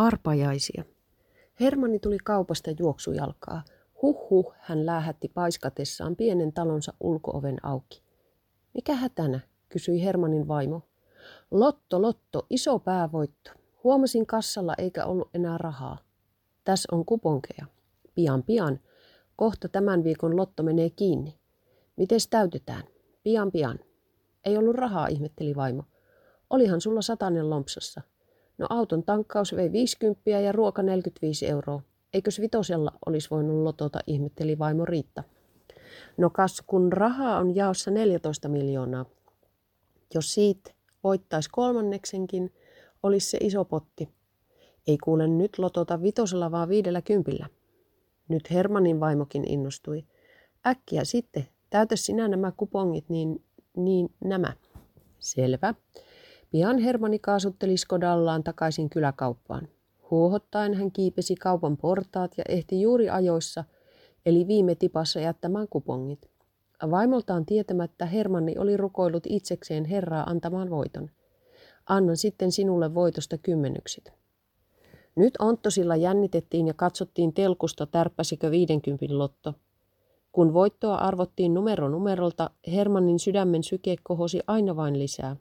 Arpajaisia. Hermanni tuli kaupasta juoksujalkaa. Huh, hän läähätti paiskatessaan pienen talonsa ulko-oven auki. Mikä hätänä, kysyi Hermannin vaimo. Lotto, iso päävoitto. Huomasin kassalla eikä ollut enää rahaa. Tässä on kuponkeja. Pian. Kohta tämän viikon lotto menee kiinni. Mites täytetään? Pian. Ei ollut rahaa, ihmetteli vaimo. Olihan sulla 100 lompsassa. No auton tankkaus vei 50 ja ruoka 45 €. Eikös vitosella olisi voinut lotota, ihmetteli vaimo Riitta. No kas, kun rahaa on jaossa 14 miljoonaa. Jos siitä voittaisi kolmanneksenkin, olisi se iso potti. Ei kuule nyt lotota vitosella, vaan 50. Nyt Hermannin vaimokin innostui. Äkkiä sitten, täytä sinä nämä kupongit, niin nämä. Selvä. Pian Hermanni kaasutteli Skodallaan takaisin kyläkauppaan. Huohottaen hän kiipesi kaupan portaat ja ehti juuri ajoissa, eli viime tipassa jättämään kupongit. Vaimoltaan tietämättä Hermanni oli rukoillut itsekseen Herraa antamaan voiton. Annan sitten sinulle voitosta 10. Nyt Onttosilla jännitettiin ja katsottiin telkusta, tärppäsikö 50 lotto. Kun voittoa arvottiin numerolta, Hermannin sydämen syke kohosi aina vain lisää.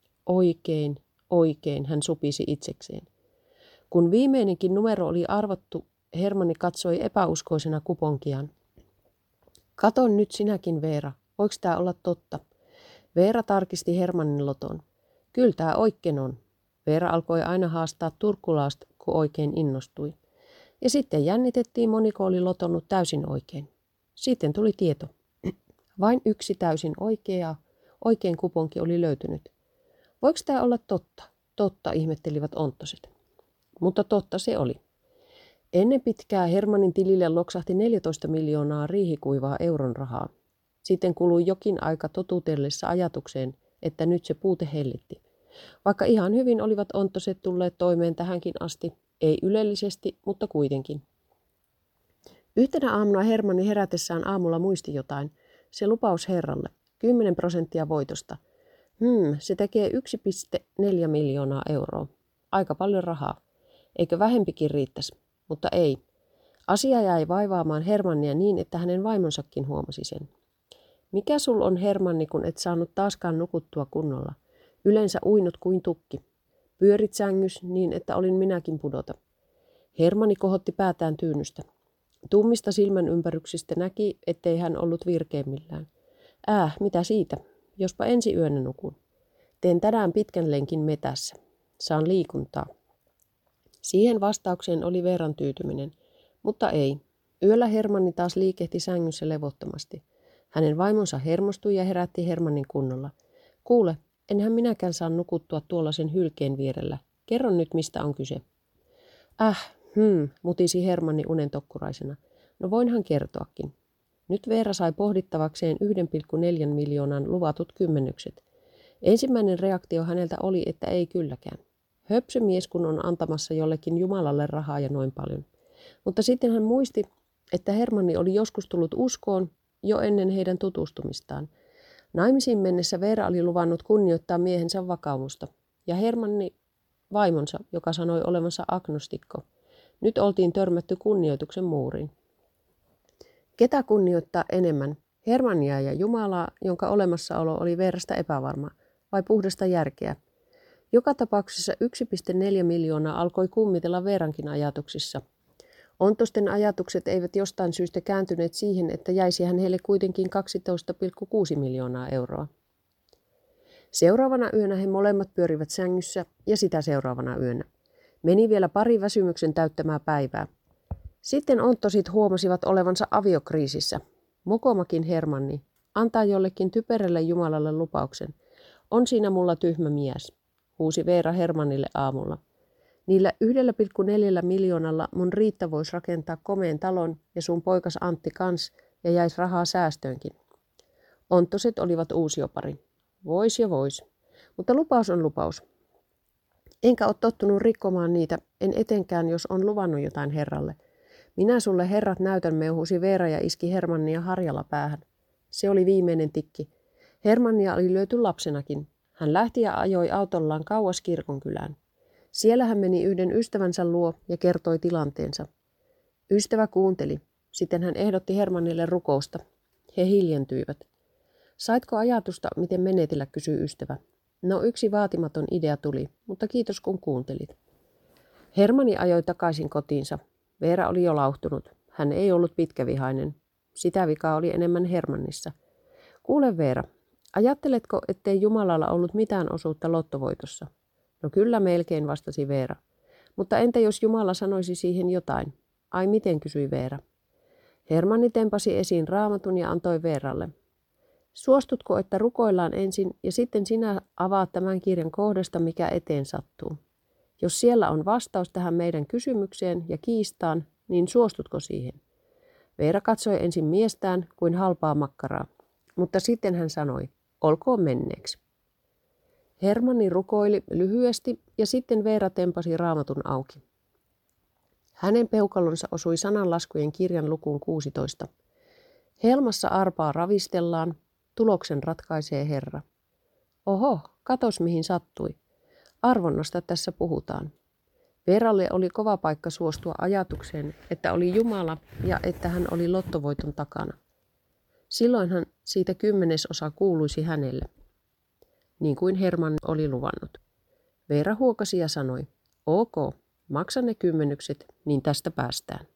Oikein, hän supisi itsekseen. Kun viimeinenkin numero oli arvottu, Hermanni katsoi epäuskoisena kuponkiaan. Katon nyt sinäkin, Veera. Voiko tää olla totta? Veera tarkisti Hermannin loton. Kyllä tää oikein on. Veera alkoi aina haastaa turkulaasta, kun oikein innostui. Ja sitten jännitettiin, moniko oli lotonut täysin oikein. Sitten tuli tieto. Vain yksi täysin oikein kuponki oli löytynyt. Voiko tämä olla totta? Totta, ihmettelivät onttoset. Mutta totta se oli. Ennen pitkää Hermannin tilille loksahti 14 miljoonaa riihikuivaa euron rahaa. Sitten kului jokin aika totutellessa ajatukseen, että nyt se puute hellitti. Vaikka ihan hyvin olivat onttoset tulleet toimeen tähänkin asti, ei ylellisesti, mutta kuitenkin. Yhtenä aamuna Hermanni herätessään aamulla muisti jotain. Se lupaus Herralle. 10% voitosta. Se tekee 1,4 miljoonaa euroa. Aika paljon rahaa. Eikö vähempikin riittäisi? Mutta ei. Asia jäi vaivaamaan Hermannia niin, että hänen vaimonsakin huomasi sen. Mikä sul on, Hermanni, kun et saanut taaskaan nukuttua kunnolla? Yleensä uinut kuin tukki. Pyörit sängys niin, että olin minäkin pudota. Hermanni kohotti päätään tyynystä. Tummista silmän ympäryksistä näki, ettei hän ollut virkeimmillään. Mitä siitä? Jospa ensi yönä nukun. Teen tänään pitkän lenkin metässä. Saan liikuntaa. Siihen vastaukseen oli Veeran tyytyminen, mutta ei. Yöllä Hermanni taas liikehti sängyssä levottomasti. Hänen vaimonsa hermostui ja herätti Hermannin kunnolla. Kuule, enhän minäkään saa nukuttua tuollaisen hylkeen vierellä. Kerro nyt, mistä on kyse. Mutisi Hermanni unentokkuraisena. No voinhan kertoakin. Nyt Veera sai pohdittavakseen 1,4 miljoonan luvatut 10. Ensimmäinen reaktio häneltä oli, että ei kylläkään. Höpsömies kun on antamassa jollekin Jumalalle rahaa ja noin paljon. Mutta sitten hän muisti, että Hermanni oli joskus tullut uskoon jo ennen heidän tutustumistaan. Naimisiin mennessä Veera oli luvannut kunnioittaa miehensä vakaumusta. Ja Hermanni vaimonsa, joka sanoi olevansa agnostikko. Nyt oltiin törmätty kunnioituksen muuriin. Ketä kunnioittaa enemmän? Hermannia ja Jumalaa, jonka olemassaolo oli Veerasta epävarma, vai puhdasta järkeä? Joka tapauksessa 1,4 miljoonaa alkoi kummitella Veerankin ajatuksissa. Ontosten ajatukset eivät jostain syystä kääntyneet siihen, että jäisi hän heille kuitenkin 12,6 miljoonaa euroa. Seuraavana yönä he molemmat pyörivät sängyssä ja sitä seuraavana yönä. Meni vielä pari väsymyksen täyttämää päivää. Sitten onttosit huomasivat olevansa aviokriisissä. Mokomakin Hermanni antaa jollekin typerälle Jumalalle lupauksen. On siinä mulla tyhmä mies, huusi Veera Hermannille aamulla. Niillä 1,4 miljoonalla mun Riitta voisi rakentaa komeen talon ja sun poikas Antti kans ja jäisi rahaa säästöönkin. Onttoset olivat uusiopari. Vois. Mutta lupaus on lupaus. Enkä ole tottunut rikkomaan niitä, en etenkään, jos on luvannut jotain Herralle. Minä sulle herrat näytän, meuhusi Veera ja iski Hermannia harjalla päähän. Se oli viimeinen tikki. Hermannia oli lyöty lapsenakin. Hän lähti ja ajoi autollaan kauas kirkonkylään. Siellä hän meni yhden ystävänsä luo ja kertoi tilanteensa. Ystävä kuunteli. Sitten hän ehdotti Hermannille rukousta. He hiljentyivät. Saitko ajatusta, miten menetellä, kysyi ystävä. No, yksi vaatimaton idea tuli, mutta kiitos kun kuuntelit. Hermanni ajoi takaisin kotiinsa. Veera oli jo lauhtunut. Hän ei ollut pitkävihainen. Sitä vikaa oli enemmän Hermannissa. Kuule Veera, ajatteletko, ettei Jumalalla ollut mitään osuutta lottovoitossa? No kyllä melkein, vastasi Veera. Mutta entä jos Jumala sanoisi siihen jotain? Ai miten, kysyi Veera. Hermanni tempasi esiin Raamatun ja antoi Veeralle. Suostutko, että rukoillaan ensin ja sitten sinä avaat tämän kirjan kohdasta, mikä eteen sattuu? Jos siellä on vastaus tähän meidän kysymykseen ja kiistaan, niin suostutko siihen? Veera katsoi ensin miestään kuin halpaa makkaraa, mutta sitten hän sanoi, olkoon menneeksi. Hermanni rukoili lyhyesti ja sitten Veera tempasi Raamatun auki. Hänen peukalonsa osui sananlaskujen kirjan lukuun 16. Helmassa arpaa ravistellaan, tuloksen ratkaisee Herra. Oho, katos mihin sattui. Arvonnasta tässä puhutaan. Veeralle oli kova paikka suostua ajatukseen, että oli Jumala ja että hän oli lottovoiton takana. Silloinhan siitä 10% kuuluisi hänelle, niin kuin Hermann oli luvannut. Veera huokasi ja sanoi, ok, maksa ne 10, niin tästä päästään.